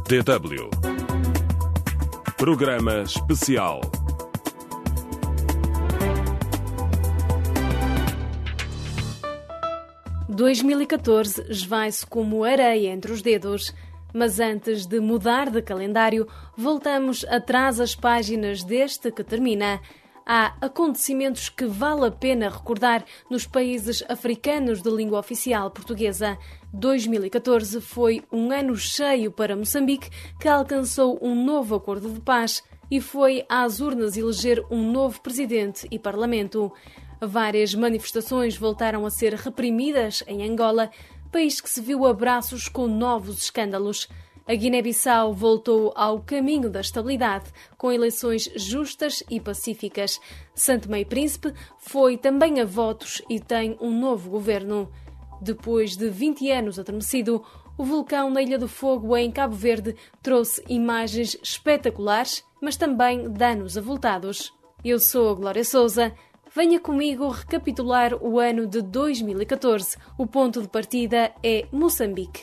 DW. Programa especial. – 2014 esvai-se como areia entre os dedos. Mas antes de mudar de calendário, voltamos atrás às páginas deste que termina. Há acontecimentos que vale a pena recordar nos países africanos de língua oficial portuguesa. 2014 foi um ano cheio para Moçambique, que alcançou um novo acordo de paz e foi às urnas eleger um novo presidente e parlamento. Várias manifestações voltaram a ser reprimidas em Angola, país que se viu a braços com novos escândalos. A Guiné-Bissau voltou ao caminho da estabilidade, com eleições justas e pacíficas. Santo Tomé e Príncipe foi também a votos e tem um novo governo. Depois de 20 anos adormecido, o vulcão na Ilha do Fogo, em Cabo Verde, trouxe imagens espetaculares, mas também danos avultados. Eu sou a Glória Sousa. Venha comigo recapitular o ano de 2014. O ponto de partida é Moçambique.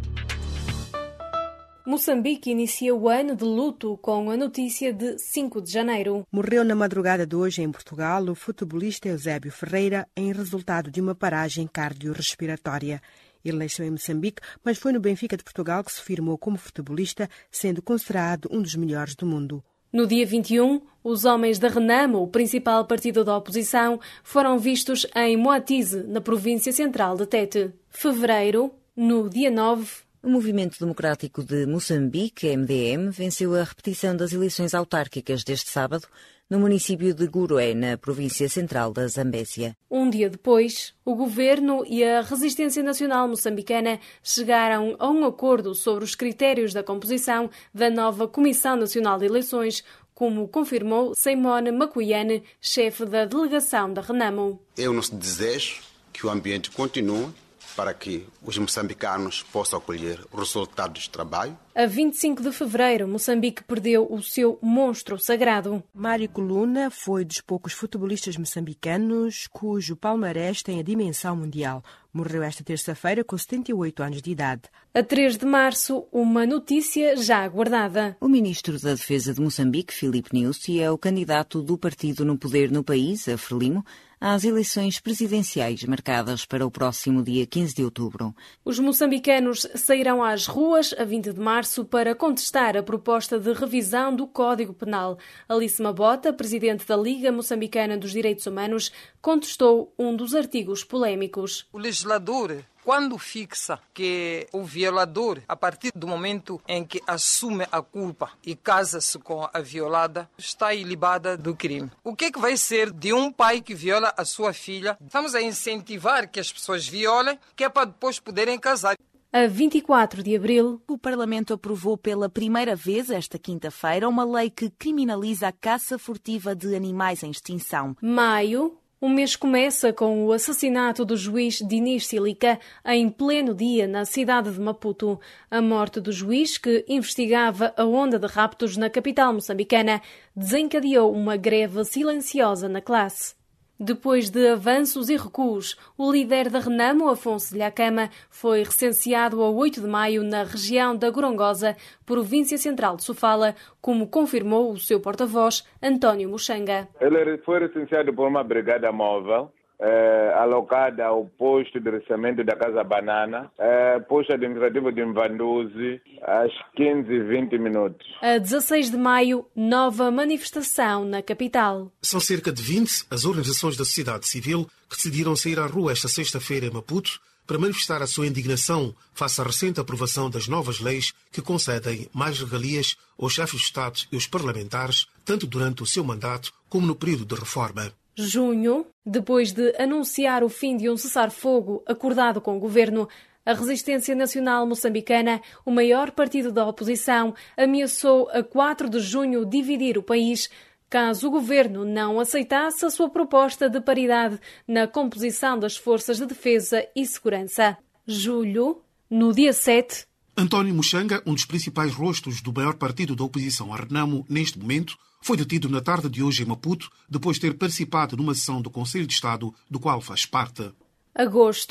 Moçambique inicia o ano de luto com a notícia de 5 de janeiro. Morreu na madrugada de hoje em Portugal o futebolista Eusébio Ferreira em resultado de uma paragem cardiorrespiratória. Ele nasceu em Moçambique, mas foi no Benfica de Portugal que se firmou como futebolista, sendo considerado um dos melhores do mundo. No dia 21, os homens da Renamo, o principal partido da oposição, foram vistos em Moatize, na província central de Tete. Fevereiro, no dia 9... O Movimento Democrático de Moçambique, MDM, venceu a repetição das eleições autárquicas deste sábado no município de Gurué, na província central da Zambésia. Um dia depois, o governo e a Resistência Nacional Moçambicana chegaram a um acordo sobre os critérios da composição da nova Comissão Nacional de Eleições, como confirmou Simone Macuiane, chefe da delegação da Renamo. É o nosso desejo que o ambiente continue para que os moçambicanos possam colher os resultados do trabalho. A 25 de fevereiro, Moçambique perdeu o seu monstro sagrado. Mário Coluna foi dos poucos futebolistas moçambicanos cujo palmarés tem a dimensão mundial. Morreu esta terça-feira com 78 anos de idade. A 3 de março, uma notícia já aguardada. O ministro da Defesa de Moçambique, Filipe Nyusi, é o candidato do partido no poder no país, a Frelimo, às eleições presidenciais marcadas para o próximo dia 15 de outubro. Os moçambicanos sairão às ruas a 20 de março para contestar a proposta de revisão do Código Penal. Alice Mabota, presidente da Liga Moçambicana dos Direitos Humanos, contestou um dos artigos polémicos. O legislador, quando fixa que o violador, a partir do momento em que assume a culpa e casa-se com a violada, está ilibada do crime. O que vai ser de um pai que viola a sua filha? Estamos a incentivar que as pessoas violem, que é para depois poderem casar. A 24 de abril, o Parlamento aprovou pela primeira vez, esta quinta-feira, uma lei que criminaliza a caça furtiva de animais em extinção. Maio. O mês começa com o assassinato do juiz Dinis Silica em pleno dia na cidade de Maputo. A morte do juiz, que investigava a onda de raptos na capital moçambicana, desencadeou uma greve silenciosa na classe. Depois de avanços e recuos, o líder da Renamo, Afonso de Lhakama, foi recenseado a 8 de maio na região da Gorongosa, província central de Sofala, como confirmou o seu porta-voz, António Muxanga. Ele foi recenseado por uma brigada móvel, alocada ao posto de recenseamento da Casa Banana, posto administrativo de Mvanduzi, às 15h20. A 16 de maio, nova manifestação na capital. São cerca de 20 as organizações da sociedade civil que decidiram sair à rua esta sexta-feira em Maputo para manifestar a sua indignação face à recente aprovação das novas leis que concedem mais regalias aos chefes de Estado e aos parlamentares, tanto durante o seu mandato como no período de reforma. Junho, depois de anunciar o fim de um cessar-fogo acordado com o governo, a Resistência Nacional Moçambicana, o maior partido da oposição, ameaçou a 4 de junho dividir o país, caso o governo não aceitasse a sua proposta de paridade na composição das forças de defesa e segurança. Julho, no dia 7... António Muxanga, um dos principais rostos do maior partido da oposição a Renamo neste momento, foi detido na tarde de hoje em Maputo, depois de ter participado numa sessão do Conselho de Estado, do qual faz parte. Agosto,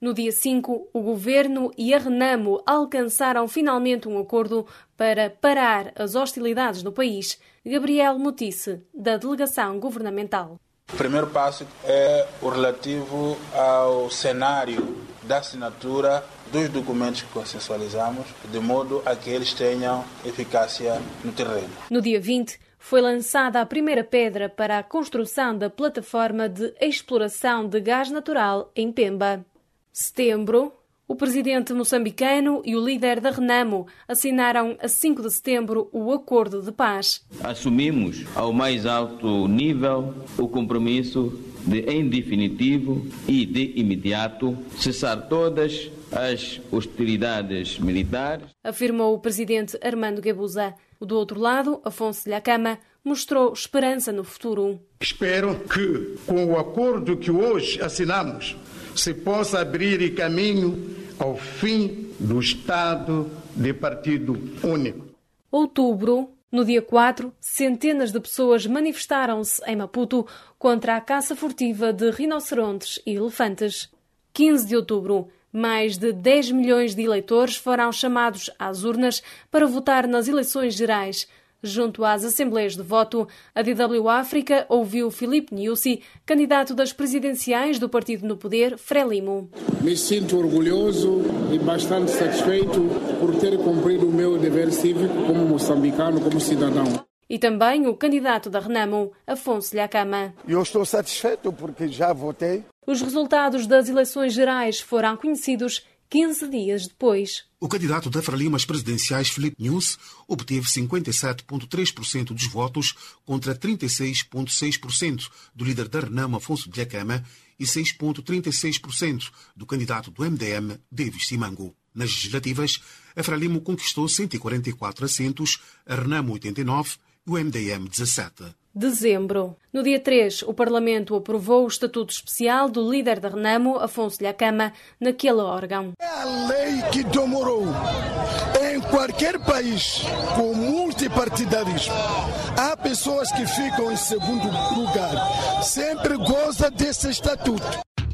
No dia 5, o Governo e a Renamo alcançaram finalmente um acordo para parar as hostilidades no país. Gabriel Motice, da delegação governamental. O primeiro passo é o relativo ao cenário da assinatura dos documentos que consensualizamos, de modo a que eles tenham eficácia no terreno. No dia 20, foi lançada a primeira pedra para a construção da plataforma de exploração de gás natural em Pemba. Setembro, o presidente moçambicano e o líder da Renamo assinaram a 5 de setembro o Acordo de Paz. Assumimos ao mais alto nível o compromisso de, em definitivo e de imediato, cessar todas as hostilidades militares, afirmou o presidente Armando Guebuza. Do outro lado, Afonso Dhlakama mostrou esperança no futuro. Espero que, com o acordo que hoje assinamos, se possa abrir caminho ao fim do Estado de partido único. Outubro, no dia 4, centenas de pessoas manifestaram-se em Maputo contra a caça furtiva de rinocerontes e elefantes. 15 de outubro, mais de 10 milhões de eleitores foram chamados às urnas para votar nas eleições gerais. Junto às assembleias de voto, a DW África ouviu Filipe Niusi, candidato das presidenciais do partido no poder, Frelimo. Me sinto orgulhoso e bastante satisfeito por ter cumprido o meu dever cívico como moçambicano, como cidadão. E também o candidato da Renamo, Afonso Dhlakama. Eu estou satisfeito porque já votei. Os resultados das eleições gerais foram conhecidos 15 dias depois. O candidato da Frelimo às presidenciais, Filipe Niusi, obteve 57,3% dos votos contra 36,6% do líder da Renamo, Afonso Dhlakama, e 6,36% do candidato do MDM, Davis Simango. Nas legislativas, a Frelimo conquistou 144 assentos, a Renamo 89 e o MDM 17. Dezembro. No dia 3, o Parlamento aprovou o Estatuto Especial do líder da Renamo, Afonso Dhlakama, naquele órgão. É a lei que demorou. Em qualquer país com multipartidarismo, há pessoas que ficam em segundo lugar. Sempre goza desse estatuto.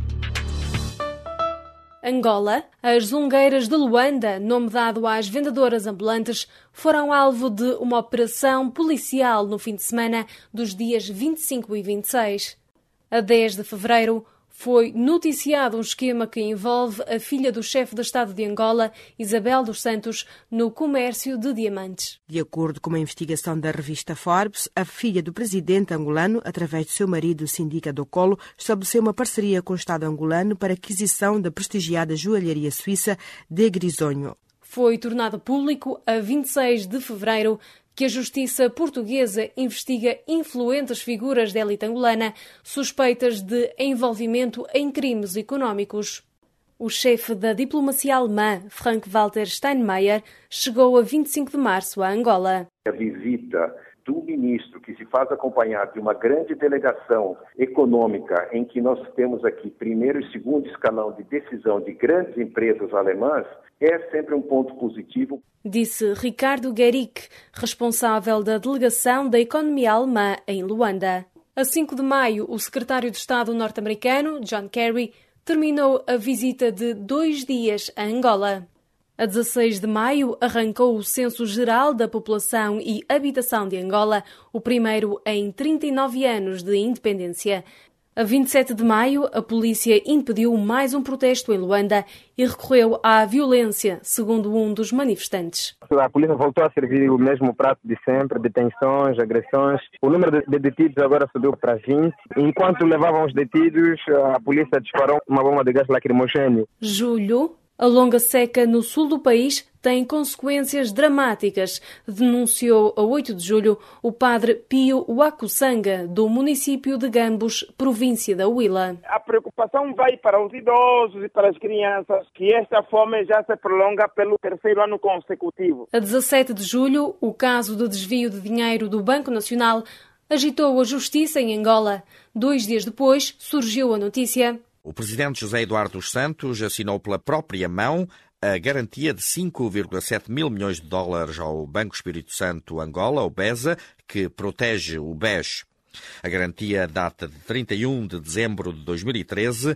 Angola, as zungueiras de Luanda, nome dado às vendedoras ambulantes, foram alvo de uma operação policial no fim de semana dos dias 25 e 26. A 10 de fevereiro, foi noticiado um esquema que envolve a filha do chefe de Estado de Angola, Isabel dos Santos, no comércio de diamantes. De acordo com uma investigação da revista Forbes, a filha do presidente angolano, através do seu marido, Sindica Dokolo, estabeleceu uma parceria com o Estado angolano para a aquisição da prestigiada joalharia suíça de Grisonho. Foi tornado público a 26 de fevereiro que a justiça portuguesa investiga influentes figuras da elite angolana suspeitas de envolvimento em crimes económicos. O chefe da diplomacia alemã, Frank-Walter Steinmeier, chegou a 25 de março a Angola. A visita do ministro, que se faz acompanhar de uma grande delegação econômica, em que nós temos aqui primeiro e segundo escalão de decisão de grandes empresas alemãs, é sempre um ponto positivo. Disse Ricardo Gueric, responsável da delegação da economia alemã em Luanda. A 5 de maio, o secretário de Estado norte-americano, John Kerry, terminou a visita de 2 dias a Angola. A 16 de maio, arrancou o Censo Geral da População e Habitação de Angola, o primeiro em 39 anos de independência. A 27 de maio, a polícia impediu mais um protesto em Luanda e recorreu à violência, segundo um dos manifestantes. A polícia voltou a servir o mesmo prato de sempre, detenções, agressões. O número de detidos agora subiu para 20. Enquanto levavam os detidos, a polícia disparou uma bomba de gás lacrimogéneo. Julho. A longa seca no sul do país tem consequências dramáticas, denunciou a 8 de julho o padre Pio Wakusanga, do município de Gambos, província da Huila. A preocupação vai para os idosos e para as crianças, que esta fome já se prolonga pelo 3º ano consecutivo. A 17 de julho, o caso de desvio de dinheiro do Banco Nacional agitou a justiça em Angola. 2 dias depois, surgiu a notícia. O presidente José Eduardo dos Santos assinou pela própria mão a garantia de 5,7 mil milhões de dólares ao Banco Espírito Santo Angola, o BESA, que protege o BES. A garantia data de 31 de dezembro de 2013.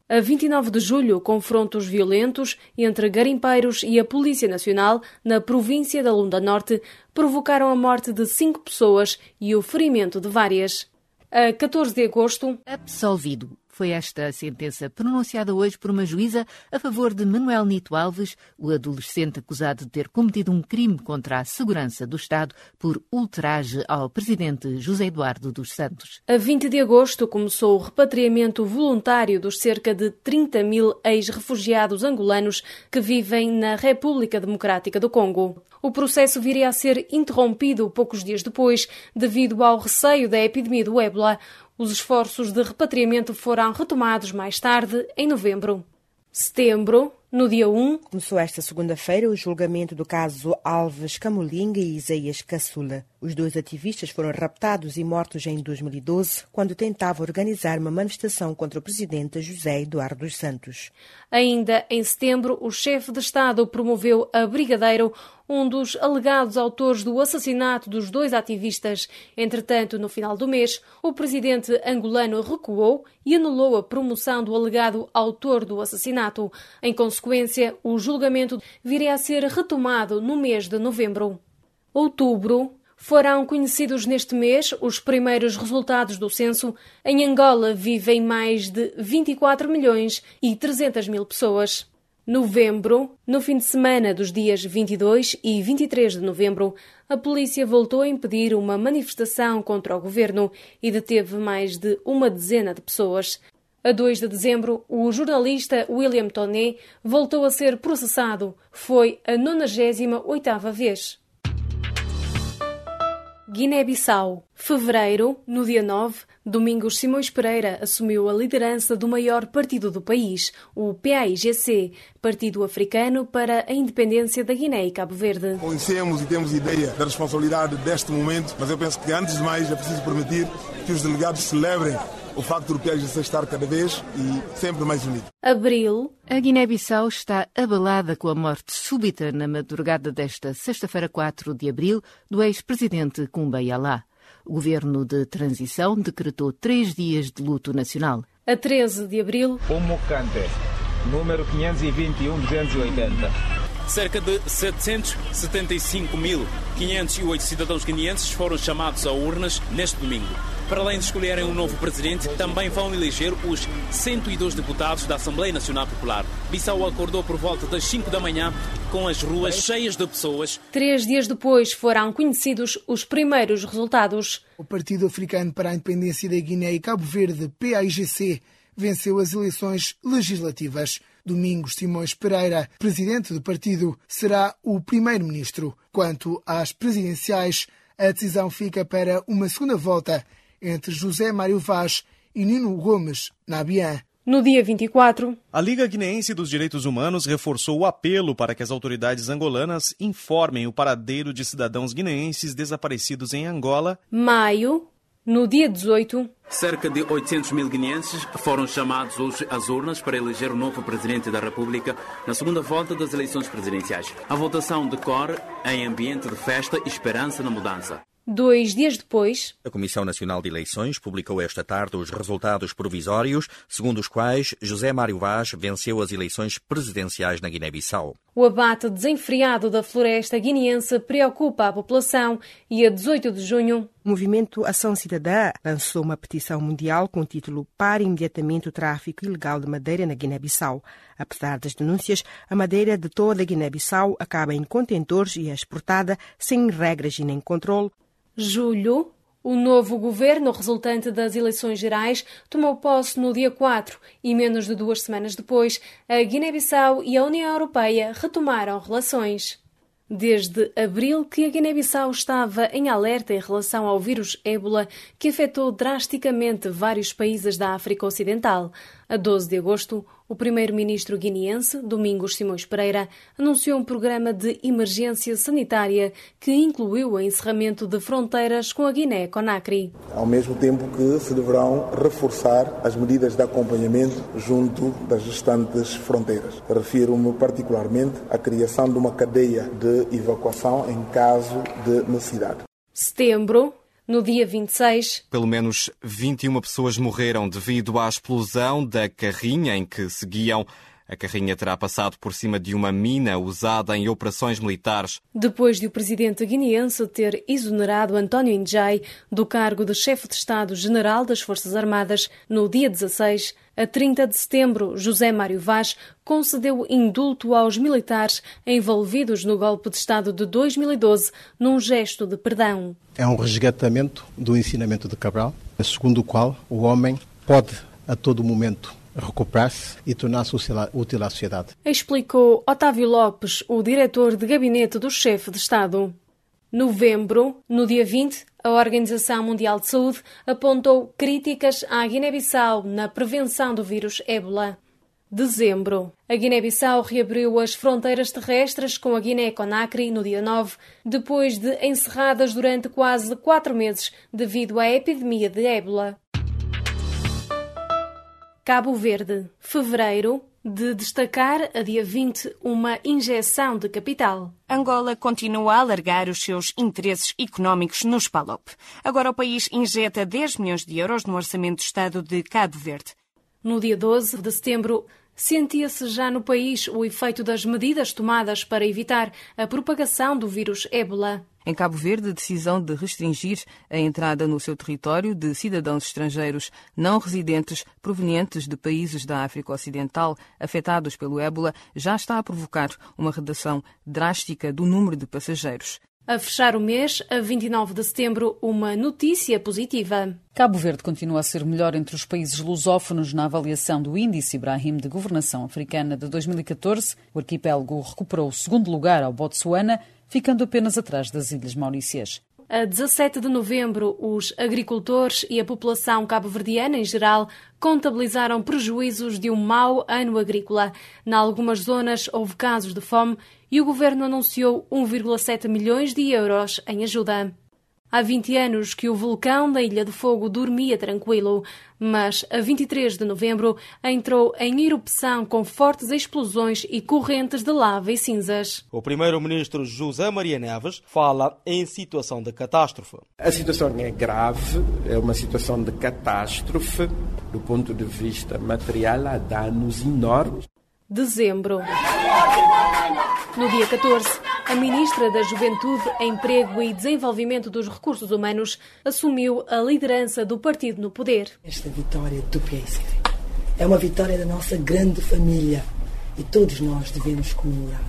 A 29 de julho, confrontos violentos entre garimpeiros e a Polícia Nacional na província da Lunda Norte provocaram a morte de 5 pessoas e o ferimento de várias. A 14 de agosto... Absolvido. Foi esta a sentença pronunciada hoje por uma juíza a favor de Manuel Nito Alves, o adolescente acusado de ter cometido um crime contra a segurança do Estado por ultraje ao presidente José Eduardo dos Santos. A 20 de agosto começou o repatriamento voluntário dos cerca de 30 mil ex-refugiados angolanos que vivem na República Democrática do Congo. O processo viria a ser interrompido poucos dias depois, devido ao receio da epidemia do ébola. Os esforços de repatriamento foram retomados mais tarde, em novembro. Setembro, no dia 1... Começou esta segunda-feira o julgamento do caso Alves Camolinga e Isaías Caçula. Os 2 ativistas foram raptados e mortos em 2012, quando tentavam organizar uma manifestação contra o presidente José Eduardo dos Santos. Ainda em setembro, o chefe de Estado promoveu a Brigadeiro, um dos alegados autores do assassinato dos 2 ativistas. Entretanto, no final do mês, o presidente angolano recuou e anulou a promoção do alegado autor do assassinato. Em consequência, o julgamento viria a ser retomado no mês de novembro. Outubro. Foram conhecidos neste mês os primeiros resultados do censo. Em Angola vivem mais de 24 milhões e 300 mil pessoas. Novembro, no fim de semana dos dias 22 e 23 de novembro, a polícia voltou a impedir uma manifestação contra o governo e deteve mais de uma dezena de pessoas. A 2 de dezembro, o jornalista William Toné voltou a ser processado. Foi a 98ª vez. Guiné-Bissau. Fevereiro, no dia 9, Domingos Simões Pereira assumiu a liderança do maior partido do país, o PAIGC, Partido Africano para a Independência da Guiné e Cabo Verde. Conhecemos e temos ideia da responsabilidade deste momento, mas eu penso que antes de mais é preciso permitir que os delegados celebrem o facto do PAIGC estar cada vez e sempre mais unido. Abril. A Guiné-Bissau está abalada com a morte súbita na madrugada desta sexta-feira, 4 de abril, do ex-presidente Kumba Yalá. O governo de transição decretou 3 dias de luto nacional. A 13 de abril. Umukante, número 521-280. Cerca de 775.508 cidadãos guineenses foram chamados a urnas neste domingo. Para além de escolherem um novo presidente, também vão eleger os 102 deputados da Assembleia Nacional Popular. Bissau acordou por volta das 5 da manhã com as ruas cheias de pessoas. 3 dias depois foram conhecidos os primeiros resultados. O Partido Africano para a Independência da Guiné e Cabo Verde, PAIGC, venceu as eleições legislativas. Domingos Simões Pereira, presidente do partido, será o primeiro-ministro. Quanto às presidenciais, a decisão fica para uma segunda volta entre José Mário Vaz e Nino Gomes, na Abian. No dia 24, a Liga Guineense dos Direitos Humanos reforçou o apelo para que as autoridades angolanas informem o paradeiro de cidadãos guineenses desaparecidos em Angola. Maio. No dia 18, cerca de 800 mil guineenses foram chamados hoje às urnas para eleger o novo presidente da República na segunda volta das eleições presidenciais. A votação decorre em ambiente de festa e esperança na mudança. 2 dias depois, a Comissão Nacional de Eleições publicou esta tarde os resultados provisórios, segundo os quais José Mário Vaz venceu as eleições presidenciais na Guiné-Bissau. O abate desenfreado da floresta guineense preocupa a população e a 18 de junho... O movimento Ação Cidadã lançou uma petição mundial com o título Pare imediatamente o tráfico ilegal de madeira na Guiné-Bissau. Apesar das denúncias, a madeira de toda a Guiné-Bissau acaba em contentores e é exportada sem regras e nem controle. Julho. O novo governo, resultante das eleições gerais, tomou posse no dia 4 e, menos de 2 semanas depois, a Guiné-Bissau e a União Europeia retomaram relações. Desde abril que a Guiné-Bissau estava em alerta em relação ao vírus ébola, que afetou drasticamente vários países da África Ocidental. A 12 de agosto, o primeiro-ministro guineense, Domingos Simões Pereira, anunciou um programa de emergência sanitária que incluiu o encerramento de fronteiras com a Guiné-Conakry. Ao mesmo tempo que se deverão reforçar as medidas de acompanhamento junto das restantes fronteiras. Refiro-me particularmente à criação de uma cadeia de evacuação em caso de necessidade. Setembro. No dia 26, pelo menos 21 pessoas morreram devido à explosão da carrinha em que seguiam. A carrinha terá passado por cima de uma mina usada em operações militares. Depois de o presidente guineense ter exonerado António Njai do cargo de chefe de Estado-General das Forças Armadas, no dia 16, a 30 de setembro, José Mário Vaz concedeu indulto aos militares envolvidos no golpe de Estado de 2012, num gesto de perdão. É um resgatamento do ensinamento de Cabral, segundo o qual o homem pode, a todo momento, recuperar-se e tornar-se útil à sociedade. Explicou Otávio Lopes, o diretor de gabinete do chefe de Estado. Novembro, no dia 20, a Organização Mundial de Saúde apontou críticas à Guiné-Bissau na prevenção do vírus ébola. Dezembro, a Guiné-Bissau reabriu as fronteiras terrestres com a Guiné-Conakry no dia 9, depois de encerradas durante quase 4 meses devido à epidemia de ébola. Cabo Verde, fevereiro, de destacar a dia 20 uma injeção de capital. Angola continua a alargar os seus interesses económicos nos PALOP. Agora o país injeta 10 milhões de euros no Orçamento do Estado de Cabo Verde. No dia 12 de setembro, sentia-se já no país o efeito das medidas tomadas para evitar a propagação do vírus ébola. Em Cabo Verde, a decisão de restringir a entrada no seu território de cidadãos estrangeiros não residentes provenientes de países da África Ocidental afetados pelo ébola já está a provocar uma redução drástica do número de passageiros. A fechar o mês, a 29 de setembro, uma notícia positiva. Cabo Verde continua a ser melhor entre os países lusófonos na avaliação do Índice Ibrahim de Governação Africana de 2014. O arquipélago recuperou o segundo lugar ao Botsuana, ficando apenas atrás das Ilhas Maurícias. A 17 de novembro, os agricultores e a população cabo-verdiana em geral contabilizaram prejuízos de um mau ano agrícola. Em algumas zonas houve casos de fome e o governo anunciou 1,7 milhões de euros em ajuda. Há 20 anos que o vulcão da Ilha de Fogo dormia tranquilo, mas a 23 de novembro entrou em erupção com fortes explosões e correntes de lava e cinzas. O primeiro-ministro José Maria Neves fala em situação de catástrofe. A situação é grave, é uma situação de catástrofe. Do ponto de vista material, há danos enormes. Dezembro. No dia 14, a ministra da Juventude, Emprego e Desenvolvimento dos Recursos Humanos assumiu a liderança do partido no poder. Esta vitória do PACV é uma vitória da nossa grande família e todos nós devemos comemorar.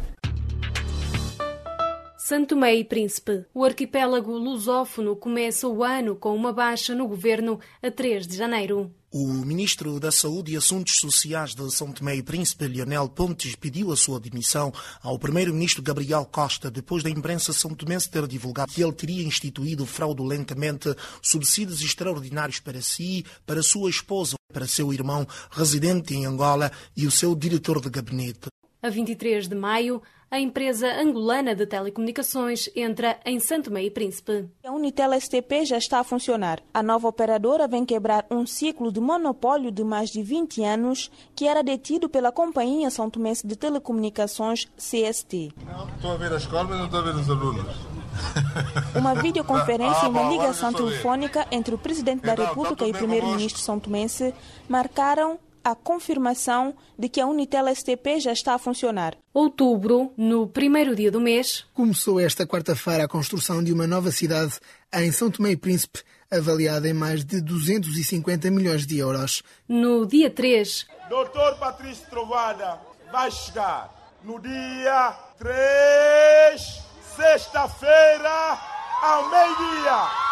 Santo Tomé e Príncipe. O arquipélago lusófono começa o ano com uma baixa no governo a 3 de janeiro. O ministro da Saúde e Assuntos Sociais de São Tomé e Príncipe, Leonel Pontes, pediu a sua demissão ao primeiro-ministro Gabriel Costa, depois da imprensa são-tomense ter divulgado que ele teria instituído fraudulentamente subsídios extraordinários para si, para sua esposa, para seu irmão residente em Angola e o seu diretor de gabinete. A 23 de maio, a empresa angolana de telecomunicações entra em Santo Tomé e Príncipe. A Unitel STP já está a funcionar. A nova operadora vem quebrar um ciclo de monopólio de mais de 20 anos que era detido pela Companhia São Tomense de Telecomunicações, CST. Não, estou a ver a escola, mas não estou a ver os alunos. Uma videoconferência e uma ligação telefônica entre o Presidente da República e o Primeiro-Ministro são tomense marcaram a confirmação de que a Unitel STP já está a funcionar. Outubro, no primeiro dia do mês, começou esta quarta-feira a construção de uma nova cidade em São Tomé e Príncipe, avaliada em mais de 250 milhões de euros. No dia 3, Dr. Patrício Trovada vai chegar no dia 3, sexta-feira, ao meio-dia.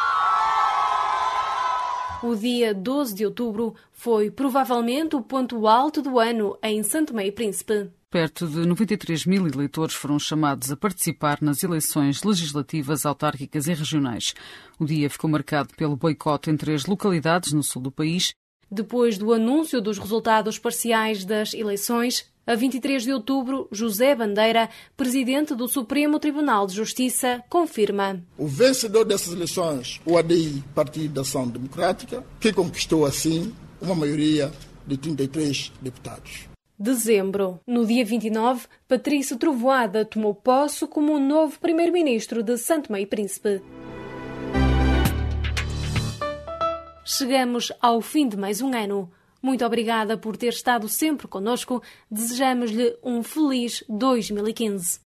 O dia 12 de outubro foi provavelmente o ponto alto do ano em Santo Tomé e Príncipe. Perto de 93 mil eleitores foram chamados a participar nas eleições legislativas, autárquicas e regionais. O dia ficou marcado pelo boicote em 3 localidades no sul do país. Depois do anúncio dos resultados parciais das eleições, a 23 de outubro, José Bandeira, presidente do Supremo Tribunal de Justiça, confirma. O vencedor dessas eleições, o ADI, Partido da Ação Democrática, que conquistou assim uma maioria de 33 deputados. Dezembro. No dia 29, Patrício Trovoada tomou posse como o novo primeiro-ministro de Santo Tomé e Príncipe. chegamos ao fim de mais um ano. Muito obrigada por ter estado sempre connosco. Desejamos-lhe um feliz 2015.